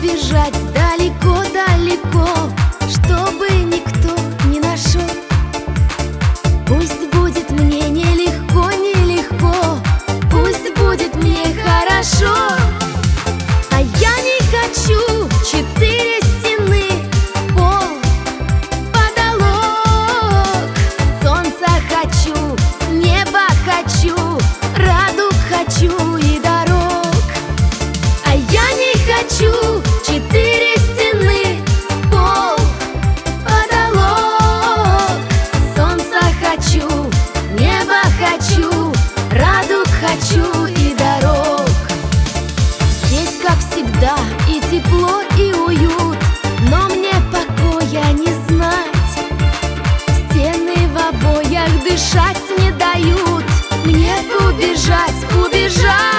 убежать далеко-далеко, чтобы никто не нашел. Пусть будет мне нелегко, нелегко, пусть будет мне хорошо. А я не хочу 4 стены, пол, потолок. Солнца хочу, небо хочу, радуг хочу и дорог. А я не хочу 4 стены, пол, потолок. Солнца хочу, небо хочу, радуг хочу и дорог. Здесь, как всегда, и тепло, и уют, но мне покоя не знать. Стены в обоях дышать не дают, мне убежать, убежать.